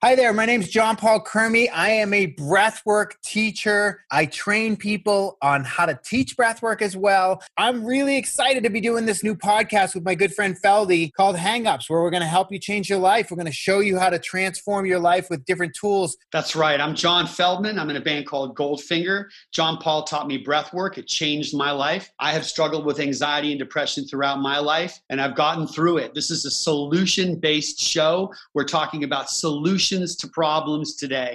Hi there, my name is John Paul Kermy. I am a breathwork teacher. I train people on how to teach breathwork as well. I'm really excited to be doing this new podcast with my good friend Feldy called Hang-Ups, where we're going to help you change your life. We're going to show you how to transform your life with different tools. That's right. I'm John Feldman. I'm in a band called Goldfinger. John Paul taught me breathwork. It changed my life. I have struggled with anxiety and depression throughout my life, and I've gotten through it. This is a solution-based show. We're talking about solutions to problems today.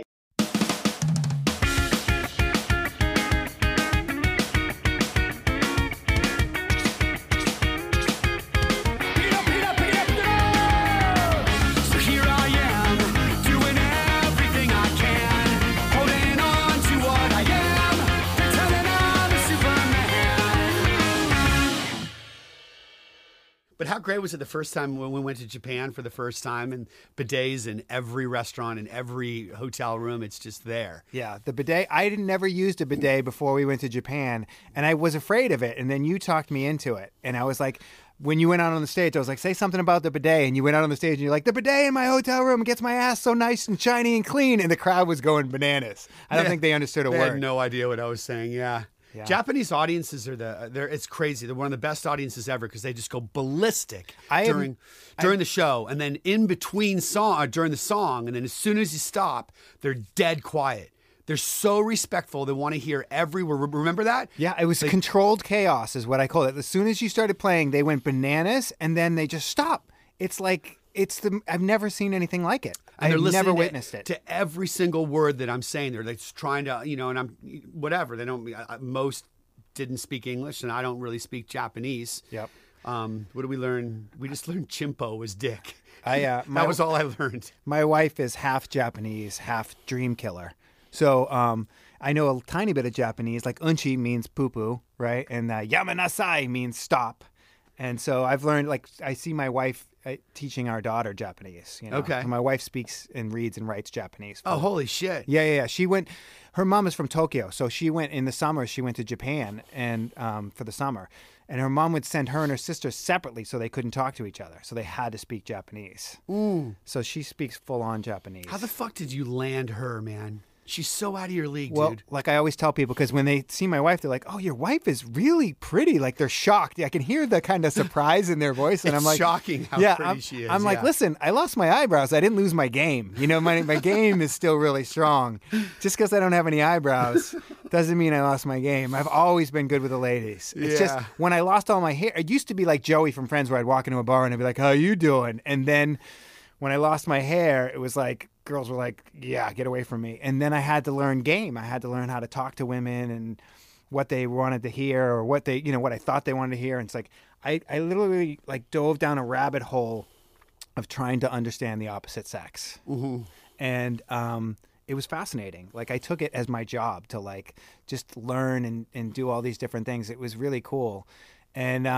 But how great was it the first time when we went to Japan for the first time, and bidets in every restaurant and every hotel room? It's just there. Yeah, the bidet. I never used a bidet before we went to Japan, and I was afraid of it. And then you talked me into it, and I was like, when you went out on the stage, I was like, say something about the bidet. And you went out on the stage, and you're like, the bidet in my hotel room gets my ass so nice and shiny and clean. And the crowd was going bananas. I don't think they understood a word. They had no idea what I was saying. Yeah. Yeah. Japanese audiences are it's crazy. They're one of the best audiences ever because they just go ballistic during the show, and then in between during the song, and then as soon as you stop, they're dead quiet. They're so respectful. They want to hear every word. Remember that? Yeah, it was controlled chaos is what I call it. As soon as you started playing, they went bananas, and then they just stop. It's like I've never seen anything like it. I've never witnessed it. To every single word that I'm saying. They're like trying to, and I'm whatever. They don't. Most didn't speak English, and I don't really speak Japanese. Yep. What did we learn? We just learned chimpo was dick. That was all I learned. My wife is half Japanese, half dream killer. So I know a tiny bit of Japanese. Like unchi means poo-poo, right? And yamanasai means stop. And so I've learned, like, I see my wife teaching our daughter Japanese. Okay. So my wife speaks and reads and writes Japanese. Oh, holy shit. Yeah. Her mom is from Tokyo. So she went in the summer, she went to Japan and for the summer. And her mom would send her and her sister separately so they couldn't talk to each other. So they had to speak Japanese. So she speaks full-on Japanese. How the fuck did you land her, man? She's so out of your league, well, dude. Like I always tell people, because when they see my wife, they're like, oh, your wife is really pretty. Like they're shocked. I can hear the kind of surprise in their voice. And it's I'm like, shocking how pretty she is. I'm like, listen, I lost my eyebrows. I didn't lose my game. My game is still really strong. Just because I don't have any eyebrows doesn't mean I lost my game. I've always been good with the ladies. It's just when I lost all my hair, it used to be like Joey from Friends where I'd walk into a bar and I'd be like, how you doing? And then when I lost my hair, it was like, girls were like, yeah, get away from me. And then I had to learn game. I had to learn how to talk to women and what they wanted to hear or what they, what I thought they wanted to hear. And it's like, I literally like dove down a rabbit hole of trying to understand the opposite sex. Mm-hmm. And it was fascinating. Like I took it as my job to like just learn and do all these different things. It was really cool. And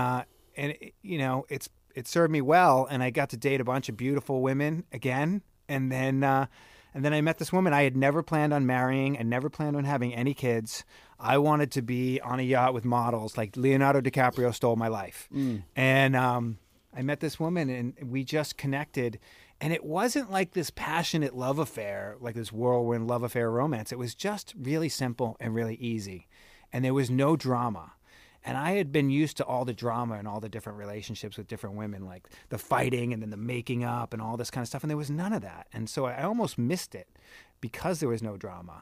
it served me well. And I got to date a bunch of beautiful women again. And then I met this woman I had never planned on marrying. I never planned on having any kids. I wanted to be on a yacht with models. Like Leonardo DiCaprio stole my life. And I met this woman and we just connected. And it wasn't like this passionate love affair, like this whirlwind love affair romance. It was just really simple and really easy. And there was no drama. And I had been used to all the drama and all the different relationships with different women, like the fighting and then the making up and all this kind of stuff. And there was none of that. And so I almost missed it because there was no drama.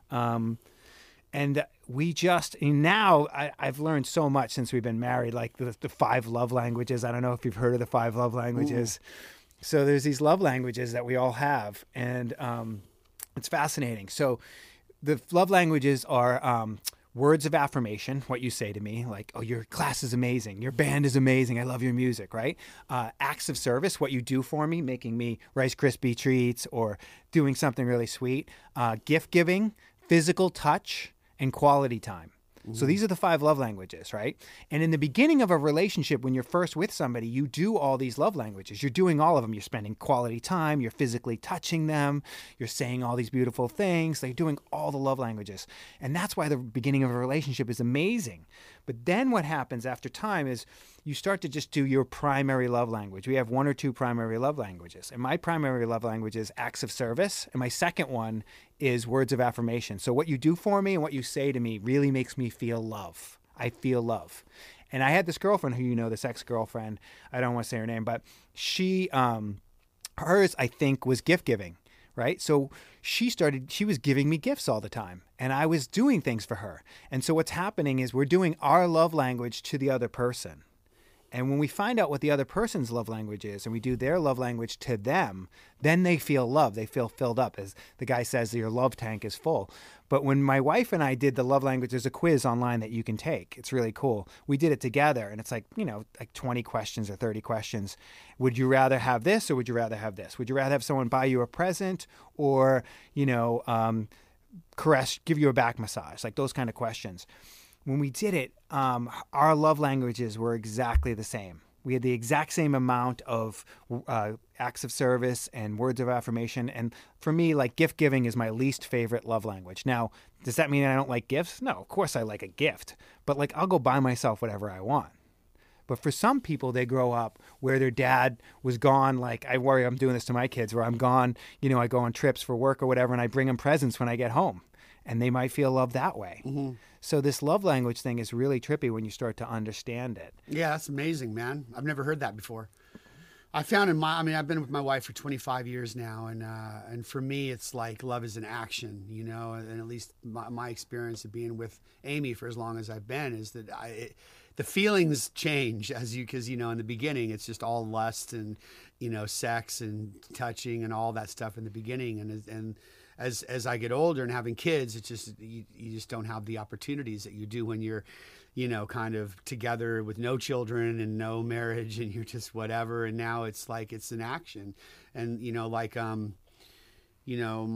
And now I've learned so much since we've been married, like the 5 love languages. I don't know if you've heard of the 5 love languages. Ooh. So there's these love languages that we all have. And it's fascinating. So the love languages are words of affirmation, what you say to me, like, oh, your class is amazing. Your band is amazing. I love your music, right? Acts of service, what you do for me, making me Rice Krispie treats or doing something really sweet. Gift giving, physical touch, and quality time. So these are the 5 love languages, right? And in the beginning of a relationship, when you're first with somebody, you do all these love languages. You're doing all of them. You're spending quality time. You're physically touching them. You're saying all these beautiful things. They're doing all the love languages. And that's why the beginning of a relationship is amazing. But then what happens after time is you start to just do your primary love language. We have one or two primary love languages. And my primary love language is acts of service. And my second one is words of affirmation. So what you do for me and what you say to me really makes me feel love. I feel love. And I had this girlfriend who, you know, this ex-girlfriend, I don't want to say her name, but she, hers, I think, was gift giving, right? So she was giving me gifts all the time and I was doing things for her. And so what's happening is we're doing our love language to the other person. And when we find out what the other person's love language is and we do their love language to them, then they feel love. They feel filled up. As the guy says, your love tank is full. But when my wife and I did the love language, there's a quiz online that you can take. It's really cool. We did it together and it's like, you know, like 20 questions or 30 questions. Would you rather have this or would you rather have this? Would you rather have someone buy you a present or, you know, caress, give you a back massage? Like those kind of questions. When we did it, our love languages were exactly the same. We had the exact same amount of acts of service and words of affirmation. And for me, like gift giving is my least favorite love language. Now, does that mean I don't like gifts? No, of course I like a gift. But like I'll go buy myself whatever I want. But for some people, they grow up where their dad was gone. Like I worry I'm doing this to my kids where I'm gone, you know, I go on trips for work or whatever and I bring them presents when I get home. And they might feel love that way. Mm-hmm. So this love language thing is really trippy when you start to understand it. Yeah, that's amazing, man. I've never heard that before. I found I've been with my wife for 25 years now, and for me, it's like love is an action, you know. And at least my experience of being with Amy for as long as I've been is that the feelings change because you know in the beginning it's just all lust and you know sex and touching and all that stuff in the beginning, and as I get older and having kids, it's just you just don't have the opportunities that you do when you're, you know, kind of together with no children and no marriage and you're just whatever. And now it's like it's an action, and you know, like you know,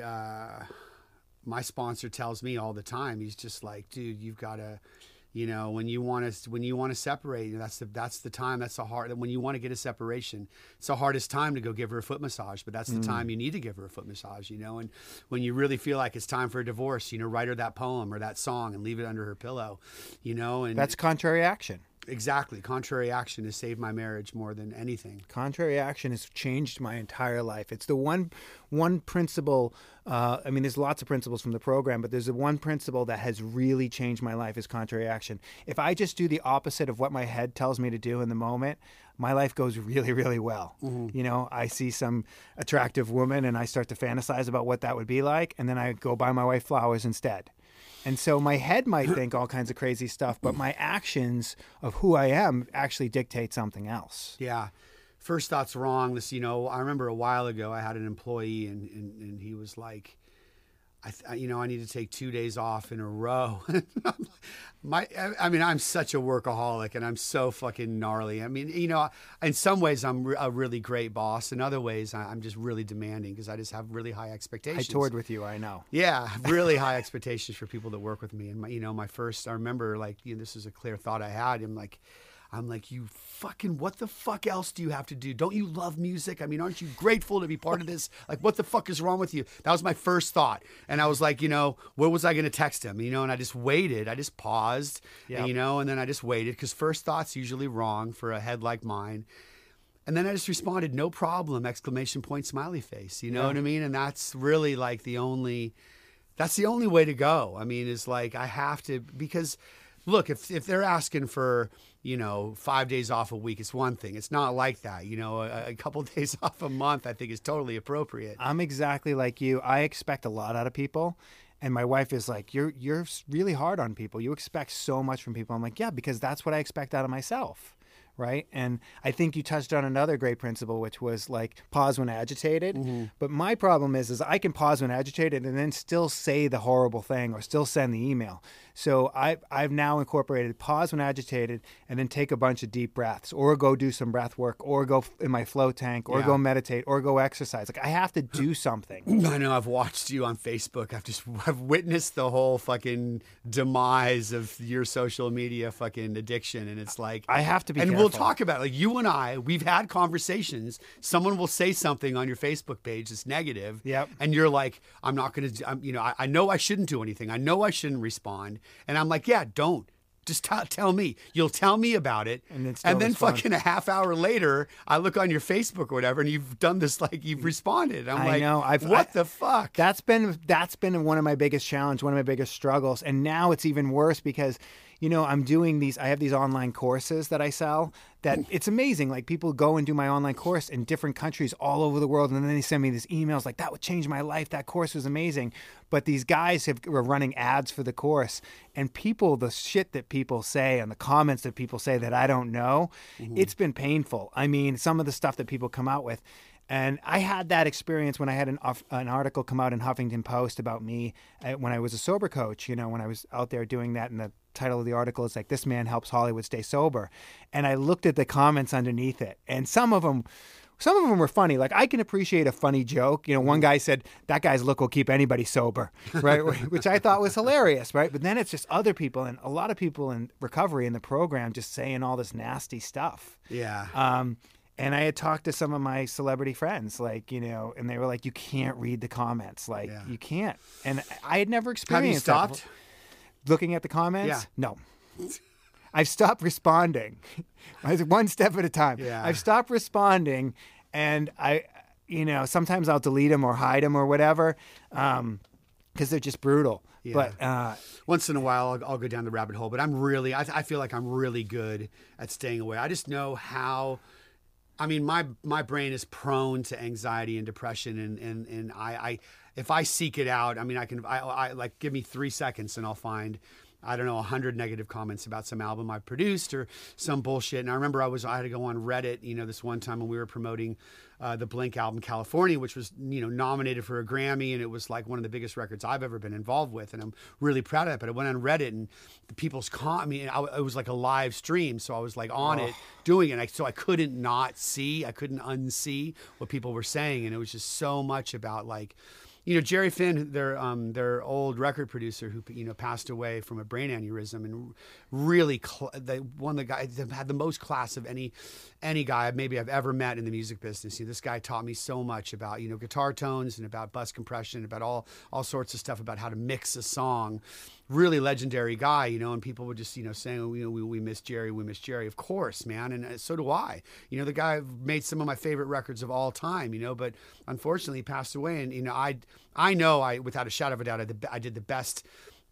my sponsor tells me all the time. He's just like, dude, you've got to. You know, when you want to separate, that's the time. That's the hard. When you want to get a separation, it's the hardest time to go give her a foot massage. But that's the time you need to give her a foot massage. You know, and when you really feel like it's time for a divorce, you know, write her that poem or that song and leave it under her pillow. You know, and that's contrary action. Exactly. Contrary action has saved my marriage more than anything. Contrary action has changed my entire life. It's the one principle. I mean, there's lots of principles from the program, but there's the one principle that has really changed my life is contrary action. If I just do the opposite of what my head tells me to do in the moment, my life goes really, really well. Mm-hmm. You know, I see some attractive woman and I start to fantasize about what that would be like. And then I go buy my wife flowers instead. And so my head might think all kinds of crazy stuff, but my actions of who I am actually dictate something else. Yeah. First thought's wrong. This, you know, I remember a while ago I had an employee and he was like, I need to take 2 days off in a row. I'm such a workaholic and I'm so fucking gnarly. I mean, you know, in some ways I'm a really great boss. In other ways, I'm just really demanding because I just have really high expectations. I toured with you, I know. Yeah, really high expectations for people that work with me. And I remember like, you know, this is a clear thought I had. I'm like, you fucking, what the fuck else do you have to do? Don't you love music? I mean, aren't you grateful to be part of this? Like, what the fuck is wrong with you? That was my first thought. And I was like, you know, what was I going to text him? You know, and I just waited. I just paused, yep. You know, and then I just waited because first thought's usually wrong for a head like mine. And then I just responded, no problem, ! Smiley face. You know what I mean? And that's really like that's the only way to go. I mean, it's like I have to, because look, if they're asking for, you know, 5 days off a week, it's one thing. It's not like that. You know, a couple of days off a month, I think is totally appropriate. I'm exactly like you. I expect a lot out of people. And my wife is like, you're really hard on people. You expect so much from people. I'm like, yeah, because that's what I expect out of myself. Right. And I think you touched on another great principle, which was like pause when agitated. Mm-hmm. But my problem is I can pause when agitated and then still say the horrible thing or still send the email. So I've now incorporated pause when agitated and then take a bunch of deep breaths or go do some breath work or go in my flow tank or go meditate or go exercise. Like I have to do something. I know. I've watched you on Facebook. I've witnessed the whole fucking demise of your social media fucking addiction. And it's like, I have to be careful. We'll talk about it. Like you and I, we've had conversations. Someone will say something on your Facebook page that's negative. Yep. And you're like, I'm not going to, you know, I know I shouldn't do anything. I know I shouldn't respond. And I'm like, yeah, don't Just tell me. You'll tell me about it. And then fucking a half hour later, I look on your Facebook or whatever, and you've done this, like, you've responded. I know. What the fuck? That's been one of my biggest challenges, one of my biggest struggles. And now it's even worse because, I'm doing I have these online courses that I sell that it's amazing. Like, people go and do my online course in different countries all over the world. And then they send me these emails like, that would change my life. That course was amazing. But these guys were running ads for the course, and the shit that people say and the comments that people say that I don't know, it's been painful. I mean, some of the stuff that people come out with. And I had that experience when I had an article come out in Huffington Post about me when I was a sober coach, when I was out there doing that. And the title of the article is like, "This man helps Hollywood stay sober." And I looked at the comments underneath it, and some of them were funny. Like, I can appreciate a funny joke. One guy said, "That guy's look will keep anybody sober," right? Which I thought was hilarious, right? But then it's just other people, and a lot of people in recovery in the program just saying all this nasty stuff. Yeah. And I had talked to some of my celebrity friends, like, and they were like, "You can't read the comments. Like, you can't." And I had never experienced that. Have you stopped looking at the comments? Yeah. No. I've stopped responding. One step at a time. Yeah. I've stopped responding, and sometimes I'll delete them or hide them or whatever, because they're just brutal. Yeah. But once in a while, I'll go down the rabbit hole. But I feel like I'm really good at staying away. I just know how. I mean, my brain is prone to anxiety and depression, and I if I seek it out, I mean, I like, give me 3 seconds and I'll find, I don't know, 100 negative comments about some album I produced or some bullshit. And I remember I had to go on Reddit, this one time when we were promoting the Blink album California, which was, nominated for a Grammy, and it was like one of the biggest records I've ever been involved with, and I'm really proud of it. But I went on Reddit, and the people's it was like a live stream, so I was like on it doing it, so I couldn't unsee what people were saying, and it was just so much about, like, Jerry Finn, their old record producer who, passed away from a brain aneurysm, and really one of the guys that had the most class of any guy maybe I've ever met in the music business. This guy taught me so much about, guitar tones and about bus compression, about all sorts of stuff about how to mix a song. Really legendary guy, and people were just, saying, we miss Jerry, we miss Jerry. Of course, man, and so do I. The guy made some of my favorite records of all time, but unfortunately he passed away, and I know without a shadow of a doubt I did the best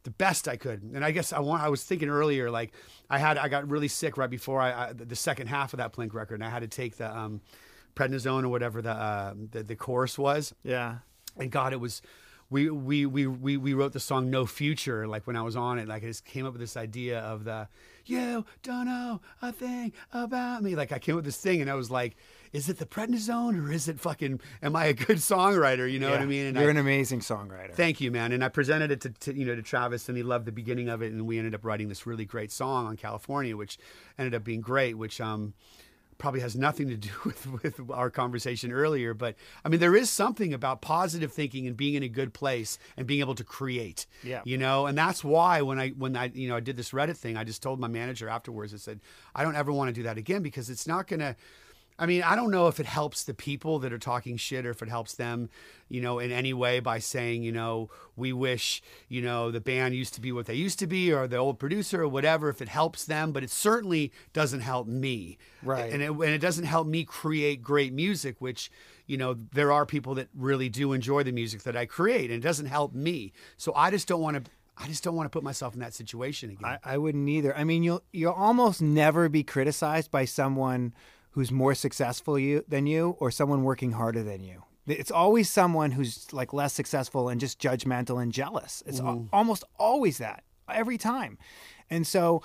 I could. And I guess I was thinking earlier, like, I got really sick right before the second half of that Blink record, and I had to take the prednisone or whatever the course was. Yeah. And God, it was. We wrote the song No Future, like, when I was on it, like, I just came up with this idea of you don't know a thing about me. Like, I came up with this thing, and I was like, is it the prednisone, or is it fucking, am I a good songwriter? You know what I mean? And you're an amazing songwriter. Thank you, man. And I presented it to Travis, and he loved the beginning of it, and we ended up writing this really great song on California, which ended up being great, which probably has nothing to do with our conversation earlier, but I mean, there is something about positive thinking and being in a good place and being able to create. Yeah. And that's why when I did this Reddit thing, I just told my manager afterwards, I said, I don't ever want to do that again, because it's not gonna. I mean, I don't know if it helps the people that are talking shit, or if it helps them, in any way by saying, we wish, the band used to be what they used to be, or the old producer, or whatever, if it helps them, but it certainly doesn't help me. Right. And it doesn't help me create great music, which, there are people that really do enjoy the music that I create, and it doesn't help me. So I just don't want to put myself in that situation again. I wouldn't either. I mean, you'll almost never be criticized by someone who's more successful than you, or someone working harder than you. It's always someone who's, like, less successful and just judgmental and jealous. It's almost always that, every time. And so,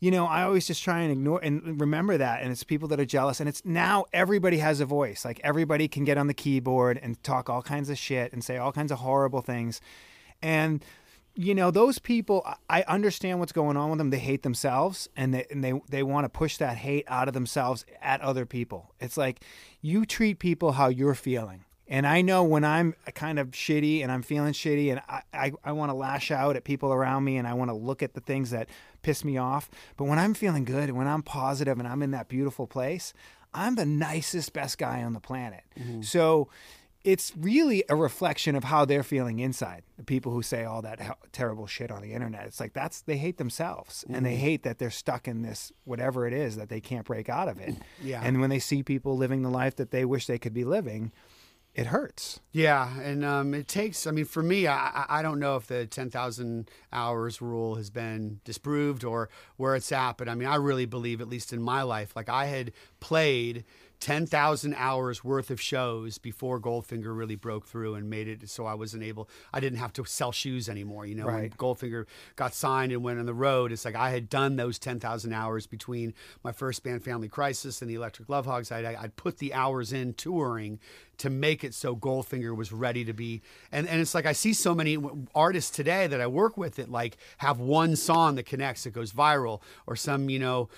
I always just try and ignore and remember that. And it's people that are jealous. And it's now everybody has a voice. Like, everybody can get on the keyboard and talk all kinds of shit and say all kinds of horrible things. And those people, I understand what's going on with them. They hate themselves, and they want to push that hate out of themselves at other people. It's like, you treat people how you're feeling. And I know when I'm kind of shitty and I'm feeling shitty, and I want to lash out at people around me, and I want to look at the things that piss me off. But when I'm feeling good and when I'm positive and I'm in that beautiful place, I'm the nicest, best guy on the planet. Mm-hmm. So it's really a reflection of how they're feeling inside. The people who say all that terrible shit on the internet, it's like they hate themselves and they hate that they're stuck in this, whatever it is, that they can't break out of it. Yeah. And when they see people living the life that they wish they could be living, it hurts. Yeah. And it takes, I mean, for me, I don't know if the 10,000 hours rule has been disproved or where it's at, but I mean, I really believe, at least in my life, like I had played 10,000 hours worth of shows before Goldfinger really broke through and made it so I didn't have to sell shoes anymore. You know, right. When Goldfinger got signed and went on the road, it's like I had done those 10,000 hours between my first band, Family Crisis, and the Electric Love Hogs. I'd put the hours in touring to make it so Goldfinger was ready to be. And it's like I see so many artists today that I work with that like have one song that connects, that goes viral, or some, you know,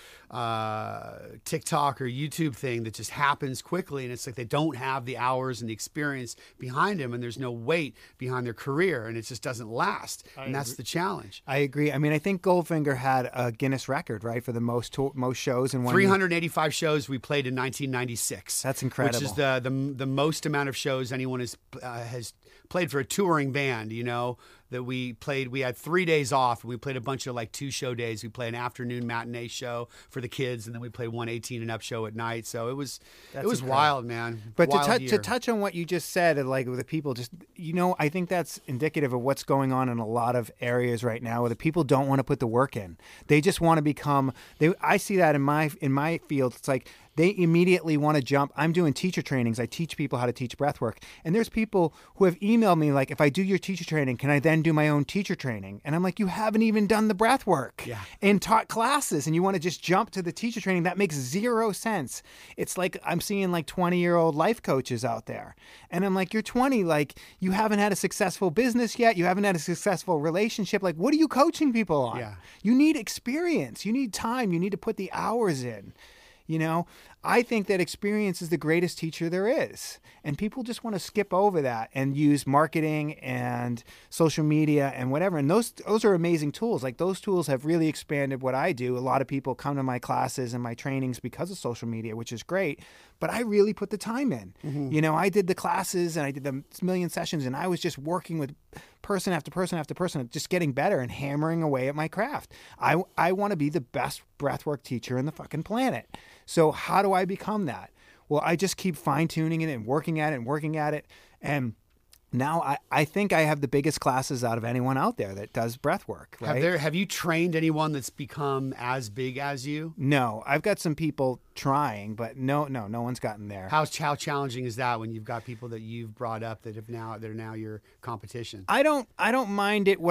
TikTok or YouTube thing that just happens quickly, and it's like they don't have the hours and the experience behind them, and there's no weight behind their career, and it just doesn't last. And that's the challenge. I agree. I mean, I think Goldfinger had a Guinness record, right, for the most shows in one 385 shows we played in 1996. That's incredible. Which is the most amount of shows anyone has played for a touring band, you know, that we played. We had 3 days off. We played a bunch of like 2-show days. We played an afternoon matinee show for the kids, and then we played one 18 and up show at night. So it was wild, man. But to touch on what you just said, like with the people, just, you know, I think that's indicative of what's going on in a lot of areas right now, where the people don't want to put the work in. They just want to become. I see that in my field. It's like they immediately want to jump. I'm doing teacher trainings. I teach people how to teach breath work. And there's people who have emailed me like, if I do your teacher training, can I then do my own teacher training? And I'm like, you haven't even done the breath work and taught classes, and you want to just jump to the teacher training. That makes zero sense. It's like I'm seeing like 20-year-old life coaches out there. And I'm like, you're 20, like you haven't had a successful business yet. You haven't had a successful relationship. Like, what are you coaching people on? Yeah. You need experience. You need time. You need to put the hours in. You know, I think that experience is the greatest teacher there is. And people just want to skip over that and use marketing and social media and whatever. And those are amazing tools. Like, those tools have really expanded what I do. A lot of people come to my classes and my trainings because of social media, which is great. But I really put the time in. Mm-hmm. You know, I did the classes and I did the million sessions, and I was just working with person after person after person, just getting better and hammering away at my craft. I want to be the best breathwork teacher in the fucking planet. So how do I become that? Well, I just keep fine-tuning it and working at it. And now I think I have the biggest classes out of anyone out there that does breath work. Right? Have you trained anyone that's become as big as you? No, I've got some people trying, but no one's gotten there. How challenging is that when you've got people that you've brought up that are now your competition? I don't mind it.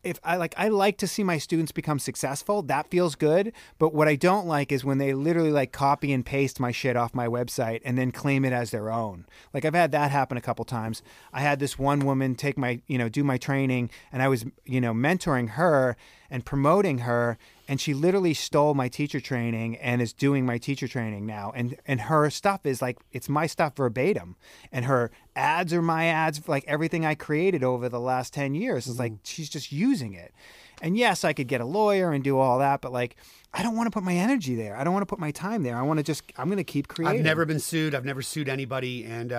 I like to see my students become successful. That feels good. But what I don't like is when they literally like copy and paste my shit off my website and then claim it as their own. Like, I've had that happen a couple times. I had this one woman take do my training, and I was, mentoring her and promoting her, and she literally stole my teacher training and is doing my teacher training now. And her stuff is like, it's my stuff verbatim. And her ads are my ads, like everything I created over the last 10 years is like, she's just using it. And yes, I could get a lawyer and do all that, but like, I don't want to put my energy there. I don't want to put my time there. I'm going to keep creating. I've never been sued. I've never sued anybody. And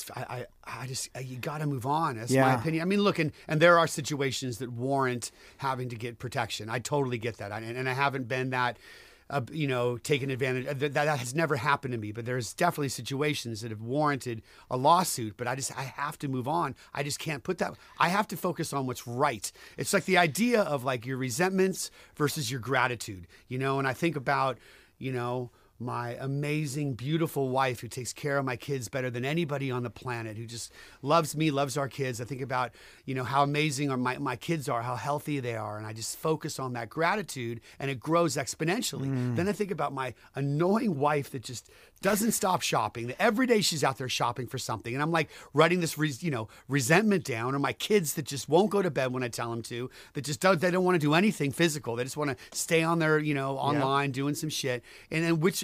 you got to move on. That's my opinion. I mean, look, and there are situations that warrant having to get protection. I totally get that. And I haven't been that, taken advantage. That has never happened to me, but there's definitely situations that have warranted a lawsuit, but I have to move on. I just can't put that. I have to focus on what's right. It's like the idea of like your resentments versus your gratitude, and I think about, my amazing, beautiful wife who takes care of my kids better than anybody on the planet, who just loves me, loves our kids. I think about, how amazing my kids are, how healthy they are. And I just focus on that gratitude, and it grows exponentially. Then I think about my annoying wife that just doesn't stop shopping. Every day she's out there shopping for something. And I'm like writing this, resentment down, or my kids that just won't go to bed when I tell them to, that just they don't want to do anything physical. They just want to stay on their, online doing some shit. And then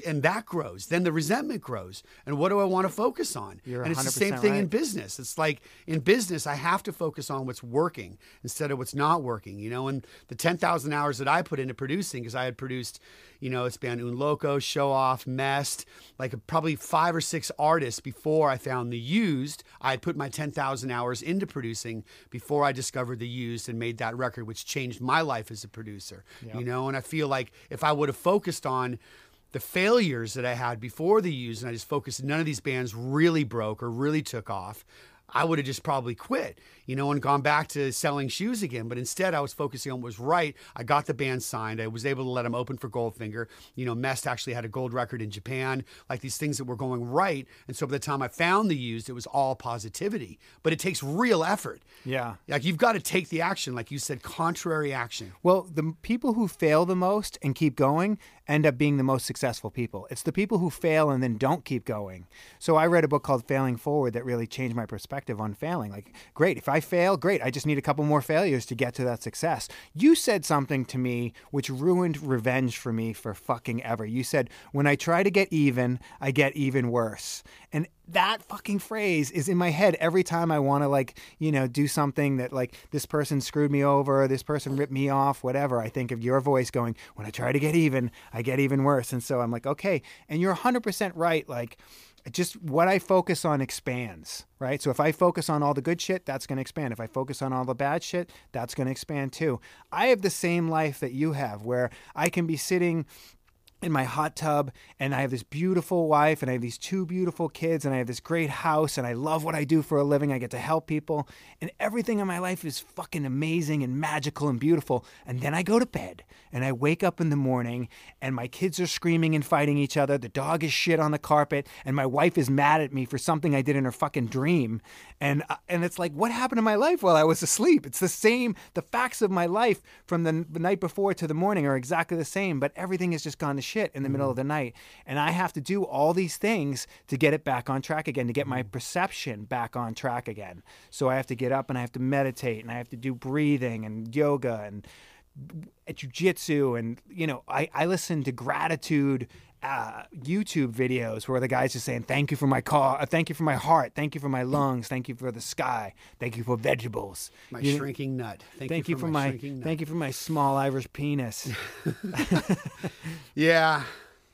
and that grows. Then the resentment grows. And what do I want to focus on? You're and it's the same thing right. in business. It's like in business, I have to focus on what's working instead of what's not working. And the 10,000 hours that I put into producing, because I had produced, it's been Un Loco, Show Off, Mest, like probably 5 or 6 artists before I found The Used. I had put my 10,000 hours into producing before I discovered The Used and made that record, which changed my life as a producer. Yep. And I feel like if I would have focused on the failures that I had before The Used and I just focused, none of these bands really broke or really took off, I would have just probably quit, and gone back to selling shoes again. But instead, I was focusing on what was right. I got the band signed. I was able to let them open for Goldfinger. Mest actually had a gold record in Japan, like these things that were going right. And so by the time I found The Used, it was all positivity. But it takes real effort. Yeah. Like you've got to take the action, like you said, contrary action. Well, the people who fail the most and keep going end up being the most successful people. It's the people who fail and then don't keep going. So I read a book called Failing Forward that really changed my perspective on failing. Like, great, if I fail, great. I just need a couple more failures to get to that success. You said something to me which ruined revenge for me for fucking ever. You said, when I try to get even, I get even worse. And that fucking phrase is in my head every time I want to do something that like this person screwed me over, this person ripped me off, whatever. I think of your voice going, when I try to get even, I get even worse. And so I'm like, okay. And you're 100% right. Like, just what I focus on expands, right? So if I focus on all the good shit, that's going to expand. If I focus on all the bad shit, that's going to expand too. I have the same life that you have, where I can be sitting in my hot tub and I have this beautiful wife and I have these 2 beautiful kids and I have this great house and I love what I do for a living. I get to help people and everything in my life is fucking amazing and magical and beautiful. And then I go to bed and I wake up in the morning and my kids are screaming and fighting each other. The dog is shit on the carpet and my wife is mad at me for something I did in her fucking dream. And it's like, what happened to my life while I was asleep? It's the same. The facts of my life from the night before to the morning are exactly the same, but everything has just gone to shit in the middle of the night. And I have to do all these things to get it back on track again, to get my perception back on track again. So I have to get up and I have to meditate and I have to do breathing and yoga and jiu-jitsu. And, I listen to gratitude YouTube videos where the guy's just saying, thank you for my car, thank you for my heart, thank you for my lungs, thank you for the sky, thank you for vegetables. My shrinking nut. Thank you for my shrinking nut. Thank you for my small Irish penis. Yeah.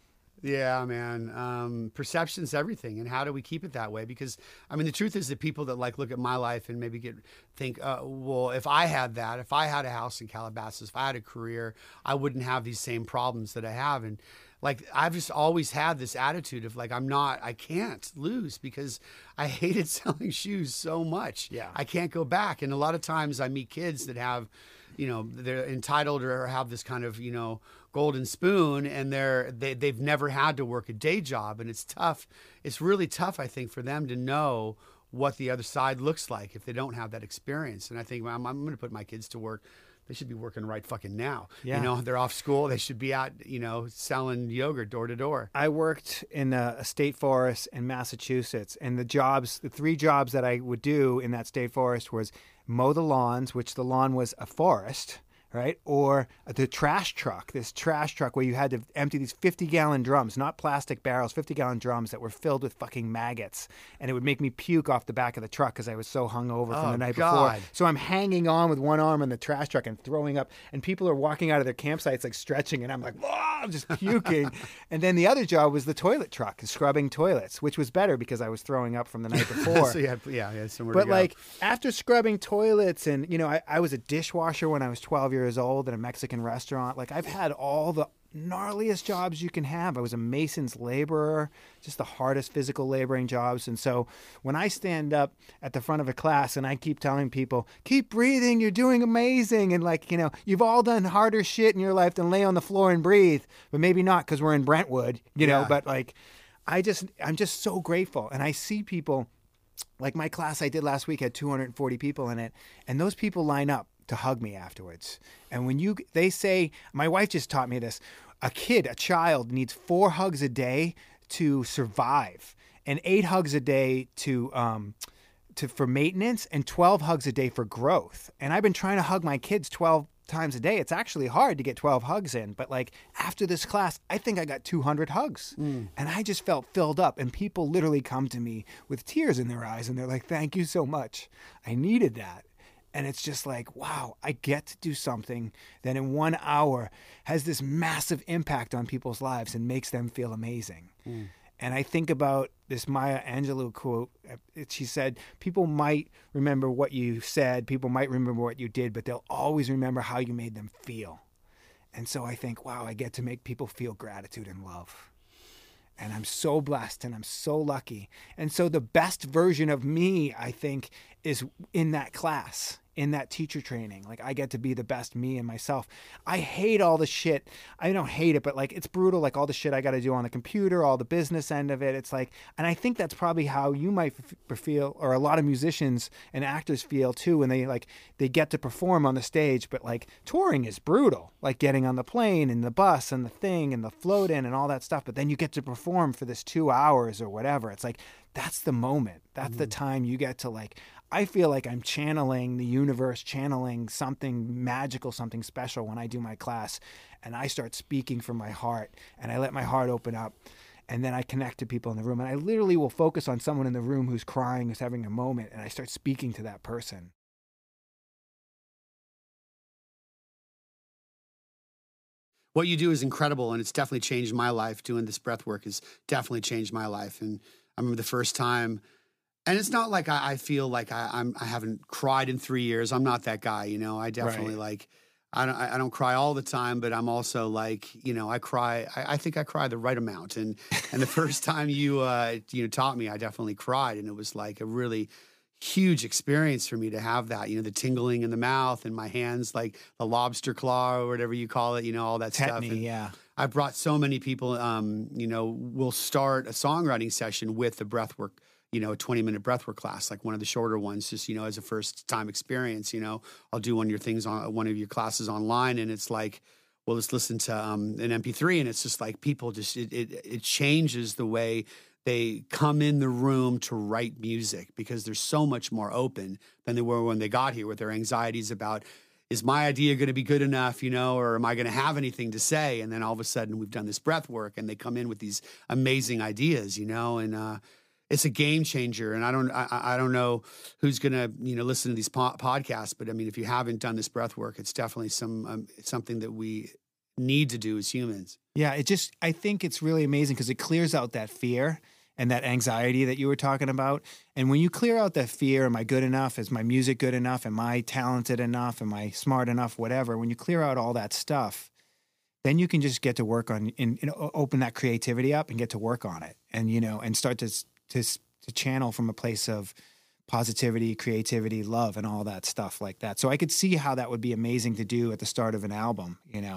Yeah, man. Perception's everything. And how do we keep it that way? Because, the truth is that people that look at my life and maybe think, well, if I had that, if I had a house in Calabasas, if I had a career, I wouldn't have these same problems that I have. And I've just always had this attitude of I can't lose because I hated selling shoes so much. Yeah. I can't go back. And a lot of times I meet kids that have, they're entitled or have this kind of, golden spoon and they've never had to work a day job. And it's tough. It's really tough, I think, for them to know what the other side looks like if they don't have that experience. And I think I'm going to put my kids to work. They should be working right fucking now. Yeah. They're off school. They should be out, selling yogurt door to door. I worked in a state forest in Massachusetts, and the 3 jobs that I would do in that state forest was mow the lawns, which the lawn was a forest, right? Or the trash truck, this trash truck where you had to empty these 50-gallon drums, not plastic barrels, 50-gallon drums that were filled with fucking maggots. And it would make me puke off the back of the truck because I was so hungover from the night before. So I'm hanging on with one arm on the trash truck and throwing up. And people are walking out of their campsites stretching. And I'm like, oh, I'm just puking. And then the other job was the toilet truck, scrubbing toilets, which was better because I was throwing up from the night before. So you had somewhere to go. But after scrubbing toilets and, I was a dishwasher when I was 12 years old at a Mexican restaurant. I've had all the gnarliest jobs you can have. I was a mason's laborer, just the hardest physical laboring jobs. And so when I stand up at the front of a class and I keep telling people, keep breathing, you're doing amazing. And you've all done harder shit in your life than lay on the floor and breathe, but maybe not because we're in Brentwood, know, but I'm just so grateful. And I see people my class I did last week had 240 people in it. And those people line up to hug me afterwards. And when they say, my wife just taught me this, a child needs 4 hugs a day to survive and 8 hugs a day for maintenance and 12 hugs a day for growth. And I've been trying to hug my kids 12 times a day, it's actually hard to get 12 hugs in. But like after this class, I think I got 200 hugs. And I just felt filled up. And people literally come to me with tears in their eyes and they're like, thank you so much. I needed that. And it's just like, wow, I get to do something that in 1 hour has this massive impact on people's lives and makes them feel amazing. And I think about this Maya Angelou quote. She said, people might remember what you said, people might remember what you did, but they'll always remember how you made them feel. And so I think, wow, I get to make people feel gratitude and love. And I'm so blessed and I'm so lucky. And so the best version of me, I think, is in that class, in that teacher training. Like I get to be the best me and myself. I hate all the shit. I don't hate it, but like it's brutal. Like all the shit I got to do on the computer, all the business end of it. It's like, and I think that's probably how you might feel, or a lot of musicians and actors feel too, when they get to perform on the stage. But like touring is brutal, like getting on the plane and the bus and the thing and the float in and all that stuff. But then you get to perform for this 2 hours or whatever. It's like, that's the moment. That's the time you get to like, I feel like I'm channeling the universe, channeling something magical, something special when I do my class, and I start speaking from my heart and I let my heart open up, and then I connect to people in the room, and I literally will focus on someone in the room who's crying, who's having a moment, and I start speaking to that person. What you do is incredible, and it's definitely changed my life. Doing this breath work has definitely changed my life. And I remember the first time, and it's not like I feel like I haven't cried in 3 years. I'm not that guy, I definitely like, I don't cry all the time, but I'm also like, I cry. I think I cry the right amount. And the first time you taught me, I definitely cried, and it was like a really huge experience for me to have that, the tingling in the mouth and my hands, like the lobster claw or whatever you call it, all that stuff. And yeah. I brought so many people, we'll start a songwriting session with the breathwork, a 20-minute breathwork class, like one of the shorter ones, just, as a first time experience. I'll do one of your classes online, and it's like, well, let's listen to an MP3, and it's just like people just, it changes the way they come in the room to write music, because they're so much more open than they were when they got here with their anxieties about, is my idea going to be good enough, or am I going to have anything to say? And then all of a sudden we've done this breath work and they come in with these amazing ideas, and it's a game changer. And I don't know who's going to, listen to these podcasts, but I mean, if you haven't done this breath work, it's definitely something that we need to do as humans. Yeah, I think it's really amazing because it clears out that fear and that anxiety that you were talking about. And when you clear out that fear, am I good enough? Is my music good enough? Am I talented enough? Am I smart enough? Whatever. When you clear out all that stuff, then you can just get to work on and open that creativity up and get to work on it, and and start to channel from a place of positivity, creativity, love, and all that stuff like that. So I could see how that would be amazing to do at the start of an album.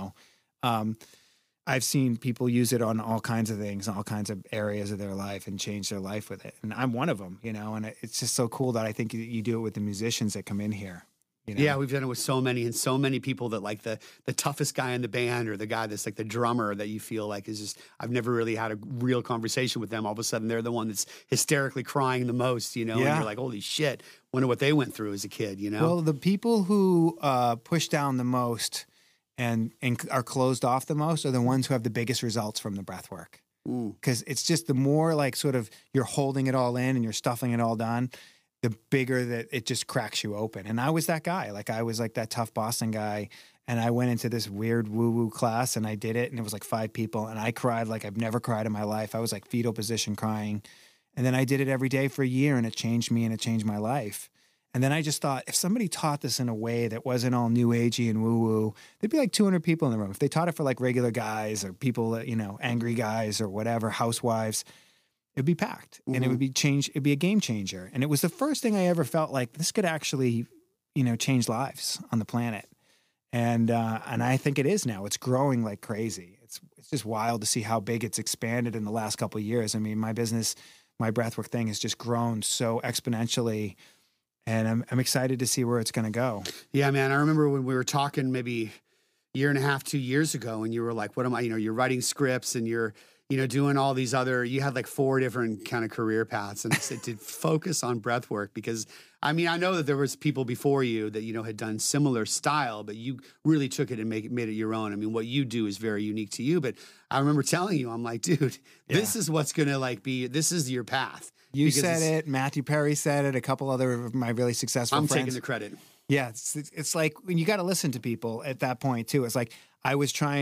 I've seen people use it on all kinds of things, all kinds of areas of their life, and change their life with it. And I'm one of them, and it's just so cool that I think you do it with the musicians that come in here. Yeah, we've done it with so many people that like the toughest guy in the band, or the guy that's like the drummer that you feel like is just, I've never really had a real conversation with them. All of a sudden they're the one that's hysterically crying the most, and you're like, holy shit, wonder what they went through as a kid, Well, the people who push down the most and are closed off the most are the ones who have the biggest results from the breath work. Because it's just the more like sort of you're holding it all in and you're stuffing it all down, the bigger that it just cracks you open. And I was that guy. Like I was like that tough Boston guy. And I went into this weird woo-woo class and I did it. And it was like 5 people. And I cried like I've never cried in my life. I was like fetal position crying. And then I did it every day for a year, and it changed me and it changed my life. And then I just thought, if somebody taught this in a way that wasn't all new agey and woo-woo, there'd be like 200 people in the room. If they taught it for like regular guys or people that, angry guys or whatever, housewives, it'd be packed. And it would be it'd be a game changer. And it was the first thing I ever felt like this could actually, change lives on the planet. And I think it is now. It's growing like crazy. It's just wild to see how big it's expanded in the last couple of years. I mean, my business, my breathwork thing has just grown so exponentially. And I'm excited to see where it's going to go. Yeah, man. I remember when we were talking maybe a year and a half, 2 years ago, and you were like, what am I, you're writing scripts and you're, doing all these other, you had like 4 different kind of career paths. And I said to focus on breath work because, I mean, I know that there was people before you that, had done similar style, but you really took it and made it your own. I mean, what you do is very unique to you. But I remember telling you, I'm like, dude, this is what's going to this is your path. You said it. Matthew Perry said it. A couple other of my really successful friends. I'm taking the credit. Yeah, it's like when you got to listen to people at that point too. It's like I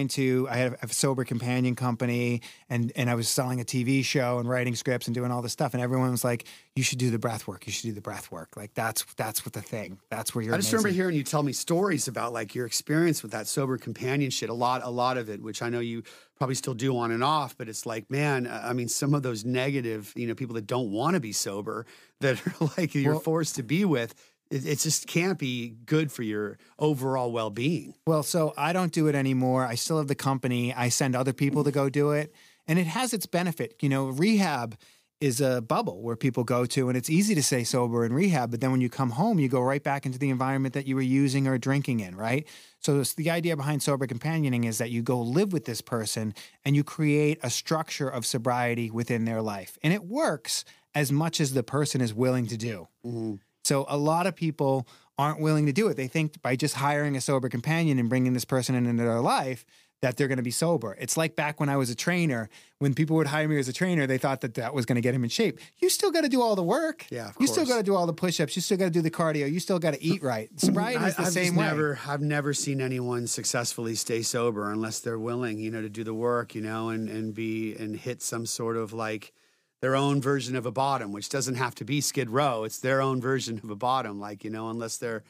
had a sober companion company and I was selling a TV show and writing scripts and doing all this stuff. And everyone was like, you should do the breath work. You should do the breath work. Like that's what the thing. That's where you're I just remember hearing you tell me stories about like your experience with that sober companion shit. A lot of it, which I know you probably still do on and off, but it's like, man, I mean, some of those negative, people that don't want to be sober that are like you're forced to be with, it just can't be good for your overall well-being. Well, so I don't do it anymore. I still have the company. I send other people to go do it. And it has its benefit. Rehab is a bubble where people go to, and it's easy to stay sober in rehab. But then when you come home, you go right back into the environment that you were using or drinking in, right? So the idea behind sober companioning is that you go live with this person and you create a structure of sobriety within their life. And it works as much as the person is willing to do. Mm-hmm. So a lot of people aren't willing to do it. They think by just hiring a sober companion and bringing this person into their life that they're going to be sober. It's like back when I was a trainer, when people would hire me as a trainer, they thought that was going to get him in shape. You still got to do all the work. Yeah, of You course. still got to do all the push-ups. You still got to do the cardio. You still got to eat right. Sobriety is the same way. I've never seen anyone successfully stay sober unless they're willing, to do the work, and hit some sort of like their own version of a bottom, which doesn't have to be Skid Row. It's their own version of a bottom, unless they're,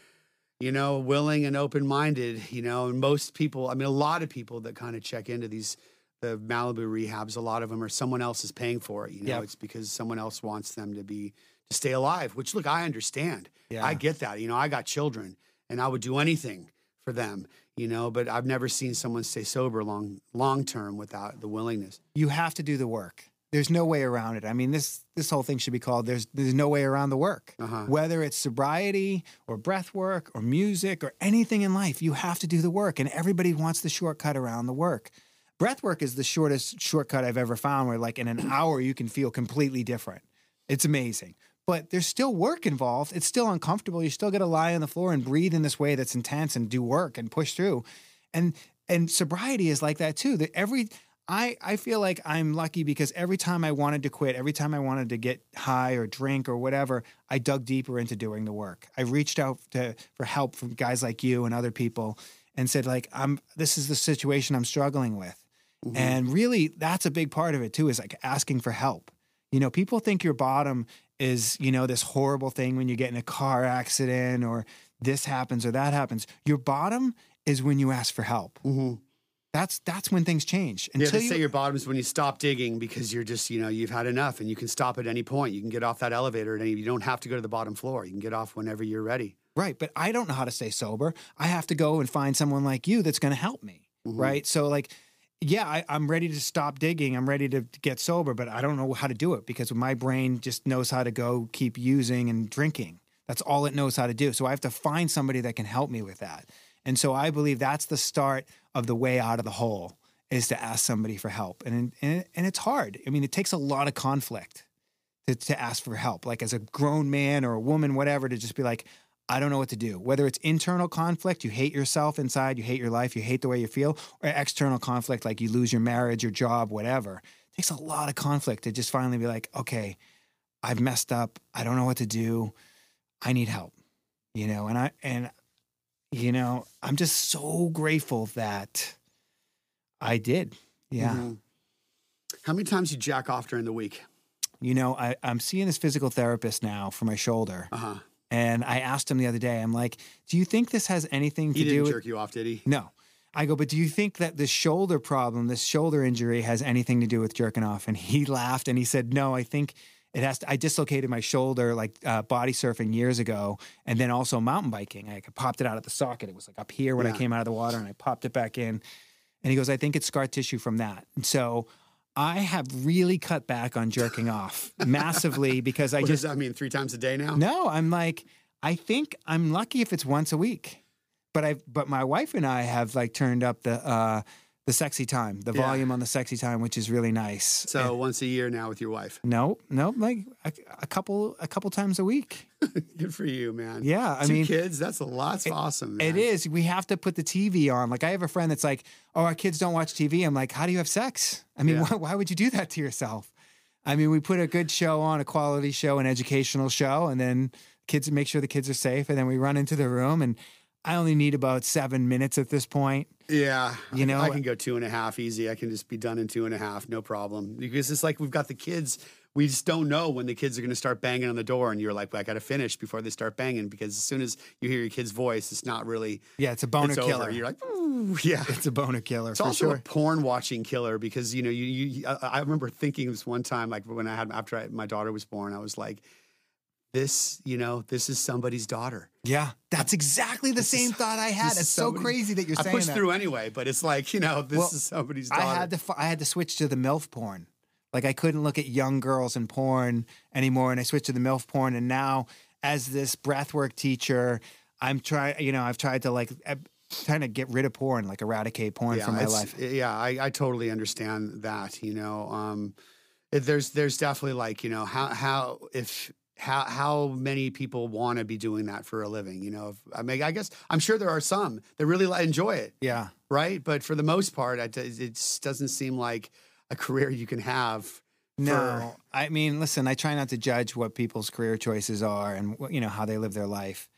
willing and open-minded, and most people, I mean, a lot of people that kind of check into the Malibu rehabs, a lot of them are someone else is paying for it. Yep. It's because someone else wants them to stay alive, which look, I understand. Yeah. I get that. I got children and I would do anything for them, but I've never seen someone stay sober long term without the willingness. You have to do the work. There's no way around it. I mean, this whole thing should be called there's no way around the work. Uh-huh. Whether it's sobriety or breath work or music or anything in life, you have to do the work. And everybody wants the shortcut around the work. Breath work is the shortest shortcut I've ever found where like in an hour you can feel completely different. It's amazing. But there's still work involved. It's still uncomfortable. You still got to lie on the floor and breathe in this way that's intense and do work and push through. And sobriety is like that too. I feel like I'm lucky because every time I wanted to quit, every time I wanted to get high or drink or whatever, I dug deeper into doing the work. I reached out for help from guys like you and other people and said like, this is the situation I'm struggling with. Mm-hmm. And really that's a big part of it too, is like asking for help. People think your bottom is, this horrible thing when you get in a car accident or this happens or that happens. Your bottom is when you ask for help. Mm-hmm. That's when things change. They say your bottom is when you stop digging because you're just, you've had enough and you can stop at any point. You can get off that elevator and you don't have to go to the bottom floor. You can get off whenever you're ready. Right. But I don't know how to stay sober. I have to go and find someone like you that's going to help me. Mm-hmm. Right. So like, yeah, I'm ready to stop digging. I'm ready to get sober, but I don't know how to do it because my brain just knows how to go keep using and drinking. That's all it knows how to do. So I have to find somebody that can help me with that. And so I believe that's the start of the way out of the hole is to ask somebody for help. And it's hard. I mean, it takes a lot of conflict to ask for help. Like as a grown man or a woman, whatever, to just be like, I don't know what to do. Whether it's internal conflict, you hate yourself inside, you hate your life, you hate the way you feel, or external conflict, like you lose your marriage, your job, whatever. It takes a lot of conflict to just finally be like, okay, I've messed up. I don't know what to do. I need help, I'm just so grateful that I did. Yeah. Mm-hmm. How many times you jack off during the week? I'm seeing this physical therapist now for my shoulder. Uh-huh. And I asked him the other day, I'm like, do you think this has anything to do with... He didn't jerk you off, did he? No. I go, but do you think that this shoulder problem, this shoulder injury has anything to do with jerking off? And he laughed and he said, no, I think... I dislocated my shoulder like body surfing years ago and then also mountain biking. I popped it out of the socket. It was like up here when I came out of the water and I popped it back in. And he goes, I think it's scar tissue from that. And so I have really cut back on jerking off massively because What does that mean, 3 times a day now? No, I'm like, I think I'm lucky if it's once a week. But my wife and I have like turned up the The Sexy Time, the volume on the Sexy Time, which is really nice. So once a year now with your wife? No, like a couple times a week. Good for you, man. Yeah, I Two mean, kids. That's awesome. Man. It is. We have to put the TV on. Like I have a friend that's like, "Oh, our kids don't watch TV." I'm like, "How do you have sex? I mean, why would you do that to yourself?" I mean, we put a good show on, a quality show, an educational show, and then make sure the kids are safe, and then we run into the room and. I only need about 7 minutes at this point. Yeah. You know, I can go 2.5 easy. I can just be done in 2.5, no problem. Because it's like we've got the kids. We just don't know when the kids are going to start banging on the door. And you're like, well, I got to finish before they start banging. Because as soon as you hear your kid's voice, it's not really. Yeah, it's a boner killer. Over. You're like, ooh, yeah. It's a boner killer. It's also a porn watching killer because, you know, I remember thinking this one time, like when after my daughter was born, I was like, this is somebody's daughter. Yeah, that's exactly the same thought I had. It's so crazy that you're saying that. I pushed through anyway, but it's like, this is somebody's daughter. I had to switch to the MILF porn. Like I couldn't look at young girls in porn anymore, and I switched to the MILF porn. And now, as this breathwork teacher, I've tried to get rid of porn, like eradicate porn from my life. Yeah, I totally understand that. There's definitely like, how many people want to be doing that for a living? I mean, I guess I'm sure there are some that really enjoy it. Yeah. Right. But for the most part, it just doesn't seem like a career you can have. No, I mean, listen, I try not to judge what people's career choices are and how they live their life.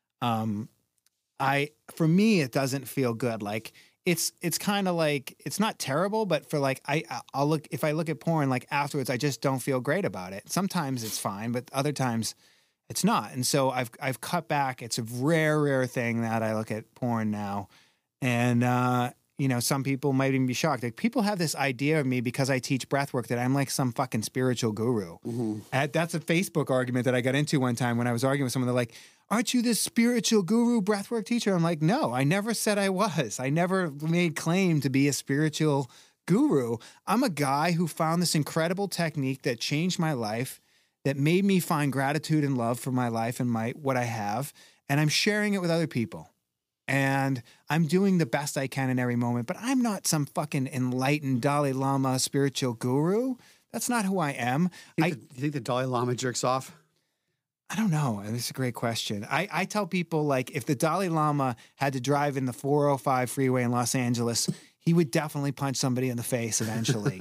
For me, it doesn't feel good. Like it's kind of like, it's not terrible, but for like, if I look at porn, like afterwards, I just don't feel great about it. Sometimes it's fine, but other times it's not. And so I've cut back. It's a rare thing that I look at porn now. And, some people might even be shocked. Like people have this idea of me because I teach breathwork that I'm like some fucking spiritual guru. Mm-hmm. That's a Facebook argument that I got into one time when I was arguing with someone. They're like, aren't you this spiritual guru breathwork teacher? I'm like, no, I never said I was. I never made claim to be a spiritual guru. I'm a guy who found this incredible technique that changed my life, that made me find gratitude and love for my life and what I have. And I'm sharing it with other people. And I'm doing the best I can in every moment, but I'm not some fucking enlightened Dalai Lama spiritual guru. That's not who I am. You think the Dalai Lama jerks off? I don't know. This is a great question. I tell people, like, if the Dalai Lama had to drive in the 405 freeway in Los Angeles, he would definitely punch somebody in the face eventually.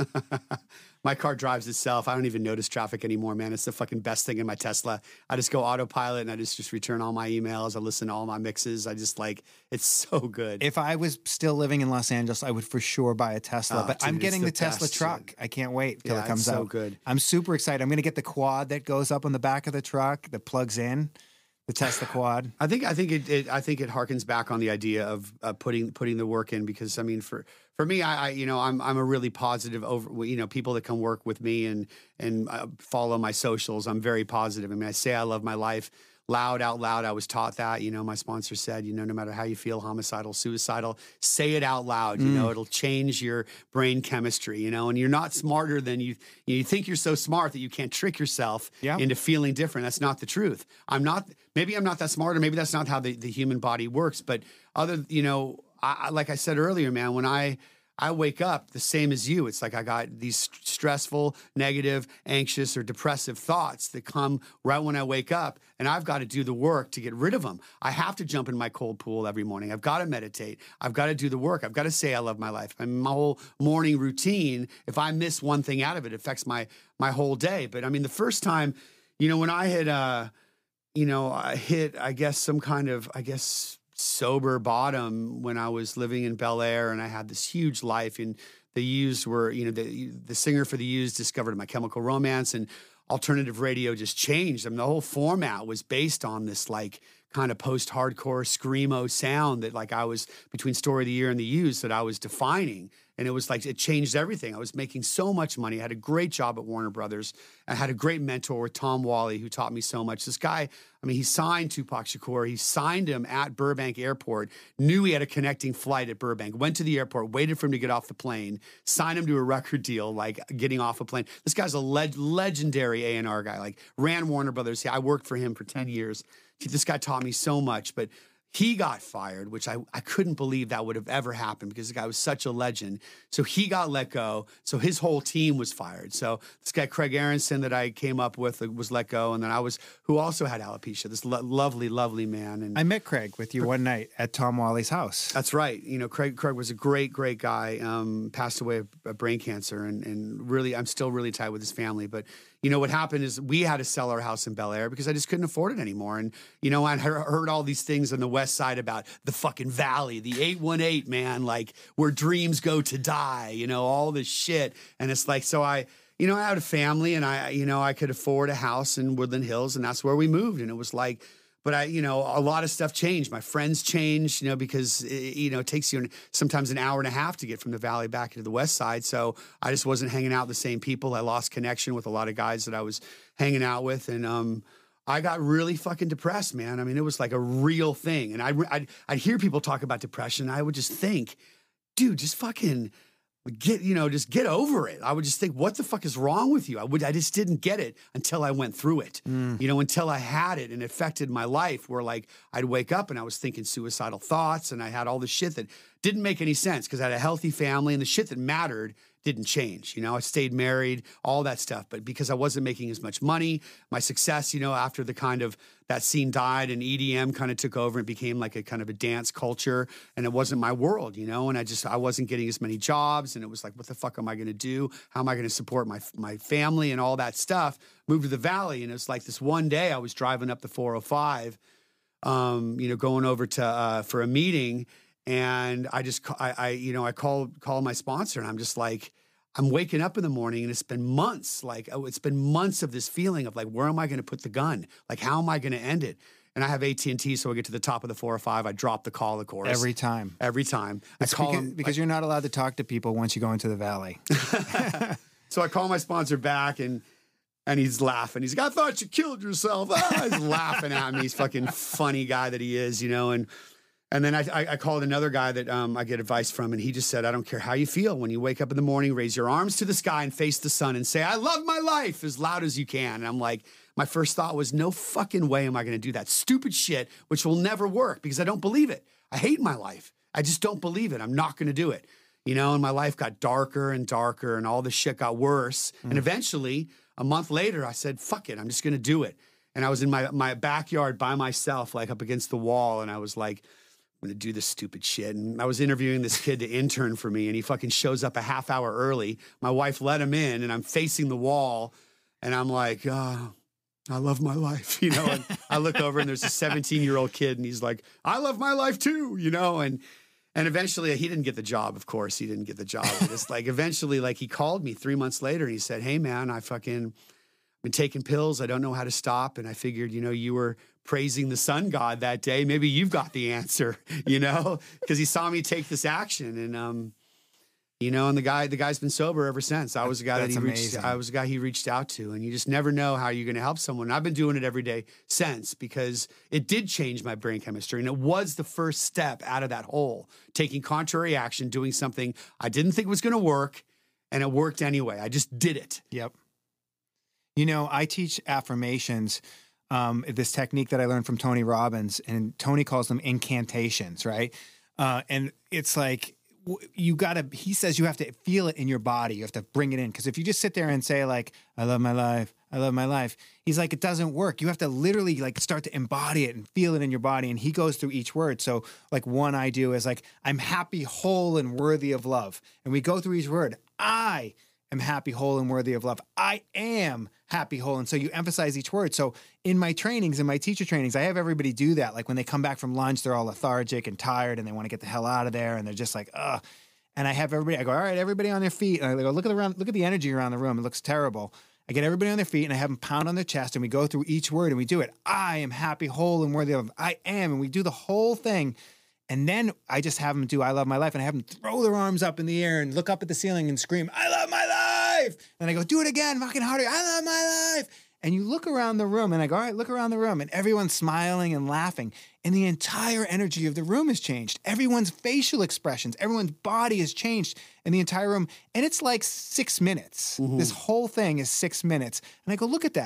My car drives itself. I don't even notice traffic anymore, man. It's the fucking best thing in my Tesla. I just go autopilot and I just return all my emails. I listen to all my mixes. I just it's so good. If I was still living in Los Angeles, I would for sure buy a Tesla. But dude, I'm getting the Tesla truck. Dude. I can't wait till it comes out. So good. I'm super excited. I'm going to get the quad that goes up on the back of the truck that plugs in. The Tesla quad. I think it harkens back on the idea of putting the work in, because I mean for me I'm a really positive people that come work with me and follow my socials. I'm very positive. I mean, I say I love my life out loud. I was taught that, my sponsor said, no matter how you feel, homicidal, suicidal, say it out loud. It'll change your brain chemistry, and you're not smarter than you think. You're so smart that you can't trick yourself into feeling different. That's not the truth. Maybe I'm not that smart, or maybe that's not how the human body works. But like I said earlier, man, when I wake up the same as you. It's like I got these stressful, negative, anxious, or depressive thoughts that come right when I wake up, and I've got to do the work to get rid of them. I have to jump in my cold pool every morning. I've got to meditate. I've got to do the work. I've got to say I love my life. I mean, my whole morning routine, if I miss one thing out of it, it affects my whole day. But I mean, the first time, when I had, I hit, I guess, some kind of, sober bottom when I was living in Bel Air, and I had this huge life, and the Used were, the singer for the Used discovered My Chemical Romance, and alternative radio just changed. I mean, the whole format was based on this kind of post-hardcore screamo sound that I was between Story of the Year and the Used that I was defining. And it was it changed everything. I was making so much money. I had a great job at Warner Brothers. I had a great mentor with Tom Wally, who taught me so much. This guy, I mean, he signed Tupac Shakur. He signed him at Burbank Airport, knew he had a connecting flight at Burbank, went to the airport, waited for him to get off the plane, signed him to a record deal, getting off a plane. This guy's a legendary A&R guy, ran Warner Brothers. I worked for him for 10 years. This guy taught me so much, but He got fired, which I couldn't believe that would have ever happened because the guy was such a legend. So he got let go. So his whole team was fired. So this guy, Craig Aronson, that I came up with was let go. And then who also had alopecia, this lovely, lovely man. And I met Craig with you one night at Tom Whalley's house. That's right. You know, Craig was a great, great guy. Passed away of brain cancer. And really, I'm still really tight with his family. But, you know, what happened is we had to sell our house in Bel Air because I just couldn't afford it anymore. And, you know, I heard all these things on the West Side about the fucking Valley, the 818, man, like where dreams go to die, you know, all this shit. And it's like, so I had a family and I could afford a house in Woodland Hills and that's where we moved. And it was like, but a lot of stuff changed. My friends changed, you know, because, it takes you sometimes an hour and a half to get from the Valley back into the West Side. So I just wasn't hanging out with the same people. I lost connection with a lot of guys that I was hanging out with. And, I got really fucking depressed, man. I mean, it was like a real thing. And I'd hear people talk about depression. And I would just think, dude, just fucking just get over it. I would just think, what the fuck is wrong with you? I just didn't get it until I went through it, until I had it and it affected my life where like I'd wake up and I was thinking suicidal thoughts and I had all this shit that didn't make any sense because I had a healthy family and the shit that mattered didn't change. You know, I stayed married, all that stuff. But because I wasn't making as much money, my success, after the kind of that scene died and EDM kind of took over and became like a kind of a dance culture and it wasn't my world, and I wasn't getting as many jobs and it was like, what the fuck am I going to do? How am I going to support my family and all that stuff? Moved to the Valley. And it was like this one day I was driving up the 405, going over to, for a meeting. And I call my sponsor and I'm just like, I'm waking up in the morning and it's been months, of this feeling of like, where am I going to put the gun? Like, how am I going to end it? And I have AT&T, so I get to the top of the 405. I drop the call, of course. Every time. I call him because you're not allowed to talk to people once you go into the Valley. So I call my sponsor back and he's laughing. He's like, I thought you killed yourself. He's laughing at me. He's fucking funny guy that he is, And then I called another guy that I get advice from, and he just said, I don't care how you feel. When you wake up in the morning, raise your arms to the sky and face the sun and say, I love my life as loud as you can. And I'm like, my first thought was, no fucking way am I going to do that stupid shit, which will never work because I don't believe it. I hate my life. I just don't believe it. I'm not going to do it. And my life got darker and darker and all the shit got worse. And eventually, a month later, I said, fuck it. I'm just going to do it. And I was in my backyard by myself, like up against the wall. And I was like, I'm going to do this stupid shit. And I was interviewing this kid to intern for me and he fucking shows up a half hour early. My wife let him in and I'm facing the wall and I'm like, I love my life, and I look over and there's a 17-year-old kid and he's like, I love my life too, and eventually he didn't get the job. Of course he didn't get the job. It's like, eventually, like he called me 3 months later and he said, hey man, I fucking been taking pills. I don't know how to stop. And I figured, you were praising the sun god that day. Maybe you've got the answer, because he saw me take this action. And, and the guy's been sober ever since. I was the guy he reached out to. And you just never know how you're going to help someone. And I've been doing it every day since because it did change my brain chemistry. And it was the first step out of that hole, taking contrary action, doing something I didn't think was going to work. And it worked anyway. I just did it. Yep. I teach affirmations, this technique that I learned from Tony Robbins, and Tony calls them incantations, right? And it's like, he says you have to feel it in your body. You have to bring it in. Because if you just sit there and say like, I love my life, I love my life, he's like, it doesn't work. You have to literally like start to embody it and feel it in your body. And he goes through each word. So like one I do is like, I'm happy, whole, and worthy of love. And we go through each word. I am happy, whole, and worthy of love. I am happy, whole. And so you emphasize each word. So in my trainings, in my teacher trainings, I have everybody do that. Like when they come back from lunch, they're all lethargic and tired and they want to get the hell out of there. And they're just like, ugh. And I have everybody, I go, all right, everybody on their feet. And I go, look at the energy around the room. It looks terrible. I get everybody on their feet and I have them pound on their chest and we go through each word and we do it. I am happy, whole, and worthy of, I am. And we do the whole thing. And then I just have them do I love my life and I have them throw their arms up in the air and look up at the ceiling and scream, I love my life. And I go, do it again, fucking harder. I love my life. And you look around the room and I go, all right, look around the room. And everyone's smiling and laughing. And the entire energy of the room has changed. Everyone's facial expressions, everyone's body has changed in the entire room. And it's like 6 minutes. Mm-hmm. This whole thing is 6 minutes. And I go, look at that.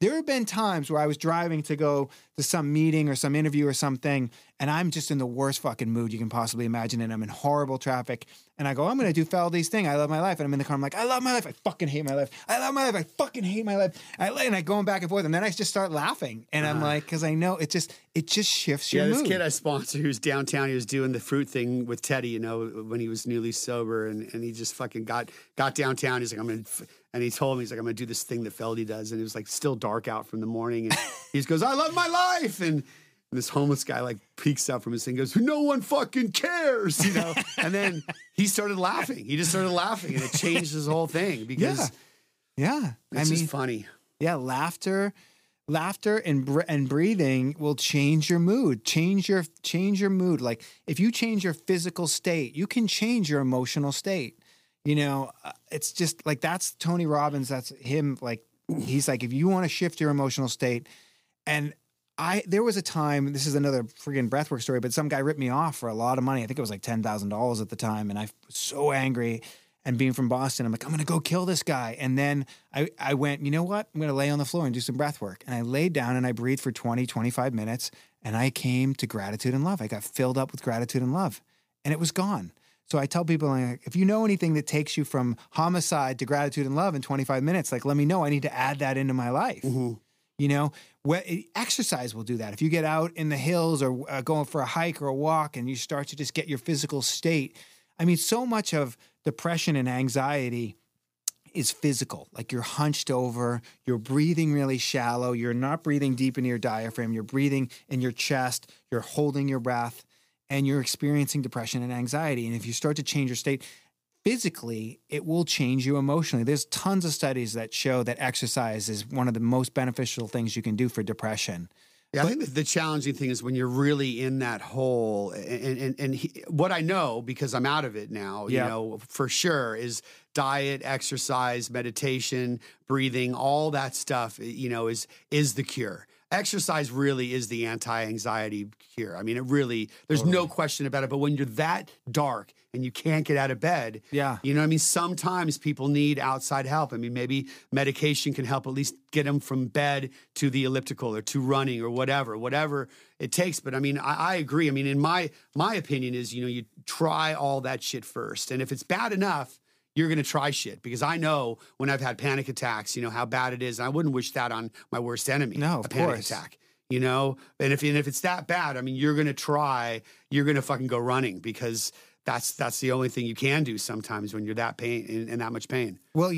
There have been times where I was driving to go to some meeting or some interview or something, and I'm just in the worst fucking mood you can possibly imagine, and I'm in horrible traffic. And I go, I'm going to do Feldy's thing. I love my life. And I'm in the car. I'm like, I love my life. I fucking hate my life. I love my life. I fucking hate my life. And I go back and forth. And then I just start laughing. And I'm like, because I know it just shifts your mood. This kid I sponsor who's downtown, he was doing the fruit thing with Teddy, when he was newly sober. And he just fucking got downtown. He's like, and he told me, he's like, I'm going to do this thing that Feldy does. And it was like still dark out from the morning. And he just goes, I love my life. And this homeless guy like peeks up from his thing and goes, no one fucking cares, And then he started laughing. He just started laughing, and it changed his whole thing because it's just funny. Yeah, laughter and breathing will change your mood. Change your mood. Like if you change your physical state, you can change your emotional state. It's just like that's Tony Robbins. That's him. Like he's like, if you want to shift your emotional state, and there was a time, this is another friggin' breathwork story, but some guy ripped me off for a lot of money. I think it was like $10,000 at the time. And I was so angry, and being from Boston, I'm like, I'm going to go kill this guy. And then I went, you know what? I'm going to lay on the floor and do some breath work. And I laid down and I breathed for 20, 25 minutes, and I came to gratitude and love. I got filled up with gratitude and love, and it was gone. So I tell people, like, if you know anything that takes you from homicide to gratitude and love in 25 minutes, like, let me know. I need to add that into my life. Mm-hmm. Exercise will do that. If you get out in the hills or going for a hike or a walk and you start to just get your physical state. I mean, so much of depression and anxiety is physical. Like you're hunched over, you're breathing really shallow, you're not breathing deep into your diaphragm, you're breathing in your chest, you're holding your breath, and you're experiencing depression and anxiety. And if you start to change your state physically, it will change you emotionally. There's tons of studies that show that exercise is one of the most beneficial things you can do for depression. Yeah, I think the challenging thing is when you're really in that hole, and what I know, because I'm out of it now, for sure, is diet, exercise, meditation, breathing, all that stuff, is the cure. Exercise really is the anti-anxiety cure. I mean, it really, there's no question about it. But when you're that dark and you can't get out of bed, sometimes people need outside help. I mean, maybe medication can help at least get them from bed to the elliptical or to running or whatever it takes. But I mean, I agree. I mean, in my opinion is, you try all that shit first. And if it's bad enough, you're going to try shit, because I know when I've had panic attacks, how bad it is. And I wouldn't wish that on my worst enemy. No, of a panic course. attack, And if it's that bad, I mean, you're going to fucking go running, because that's the only thing you can do sometimes when you're that pain in that much pain. Well,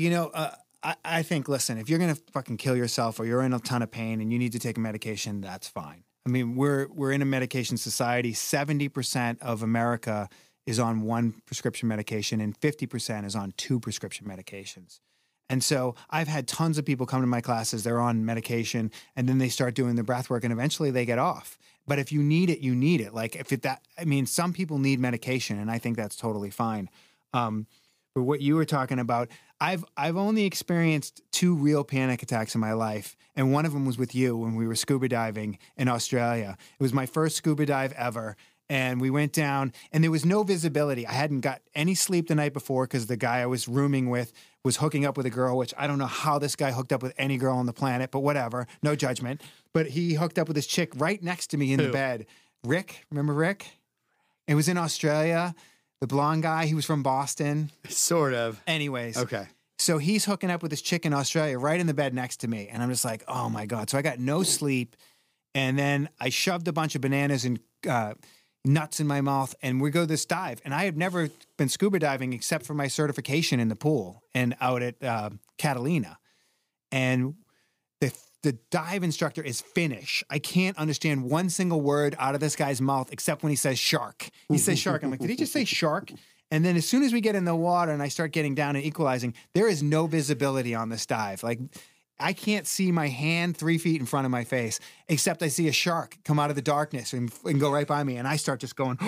I think, listen, if you're going to fucking kill yourself or you're in a ton of pain and you need to take a medication, that's fine. I mean, we're in a medication society. 70% of America is on one prescription medication and 50% is on 2 prescription medications. And so I've had tons of people come to my classes, they're on medication, and then they start doing the breath work, and eventually they get off. But if you need it, you need it. Like some people need medication, and I think that's totally fine. But what you were talking about, I've only experienced 2 real panic attacks in my life, and one of them was with you when we were scuba diving in Australia. It was my first scuba dive ever. And we went down, and there was no visibility. I hadn't got any sleep the night before because the guy I was rooming with was hooking up with a girl, which I don't know how this guy hooked up with any girl on the planet, but whatever, no judgment. But he hooked up with this chick right next to me in the bed. Rick, remember Rick? It was in Australia, the blonde guy. He was from Boston. Sort of. Anyways. Okay. So he's hooking up with this chick in Australia right in the bed next to me. And I'm just like, oh my God. So I got no sleep. And then I shoved a bunch of bananas and nuts in my mouth, and we go to this dive. And I had never been scuba diving except for my certification in the pool and out at Catalina. And the dive instructor is Finnish. I can't understand one single word out of this guy's mouth except when he says shark. He says shark. I'm like, did he just say shark? And then as soon as we get in the water and I start getting down and equalizing, there is no visibility on this dive. Like, I can't see my hand 3 feet in front of my face, except I see a shark come out of the darkness and go right by me. And I start just going,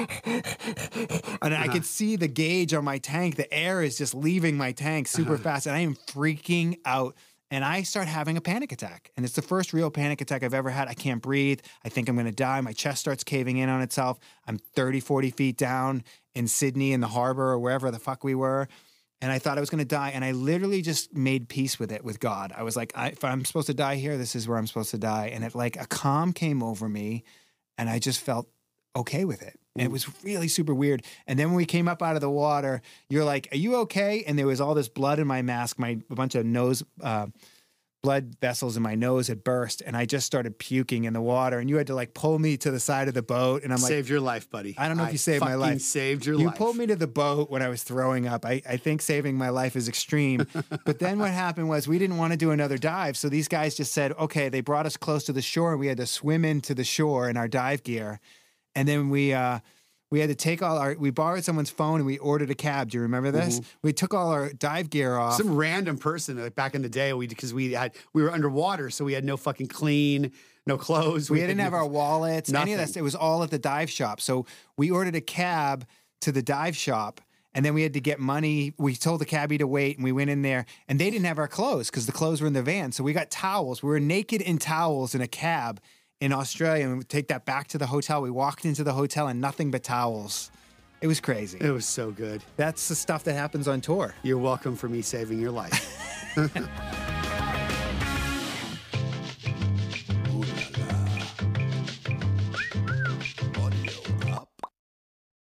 and I could see the gauge on my tank. The air is just leaving my tank super fast. And I am freaking out. And I start having a panic attack. And it's the first real panic attack I've ever had. I can't breathe. I think I'm going to die. My chest starts caving in on itself. I'm 30, 40 feet down in Sydney in the harbor or wherever the fuck we were. and I thought I was going to die. And I literally just made peace with it, with God. I was like, if I'm supposed to die here, this is where I'm supposed to die. And it like a calm came over me, and I just felt okay with it. And it was really super weird. And then when we came up out of the water, you're like, are you okay? And there was all this blood in my mask. A bunch of nose, blood vessels in my nose had burst, and I just started puking in the water. And you had to like pull me to the side of the boat. And I'm like, saved your life, buddy. I don't know if you saved my life. Saved your life. You pulled me to the boat when I was throwing up. I think saving my life is extreme. But then what happened was we didn't want to do another dive. So these guys just said, okay, they brought us close to the shore, and we had to swim into the shore in our dive gear. And then we had to take we borrowed someone's phone and we ordered a cab. Do you remember this? We took all our dive gear off. Some random person, like back in the day, because we were underwater, so we had no fucking clean, no clothes. We didn't have our wallets, nothing. Any of that. It was all at the dive shop. So we ordered a cab to the dive shop, and then we had to get money. We told the cabbie to wait, and we went in there, and they didn't have our clothes because the clothes were in the van. So we got towels. We were naked in towels in a cab in Australia, and we take that back to the hotel. We walked into the hotel and nothing but towels. It was crazy. It was so good. That's the stuff that happens on tour. You're welcome for me saving your life.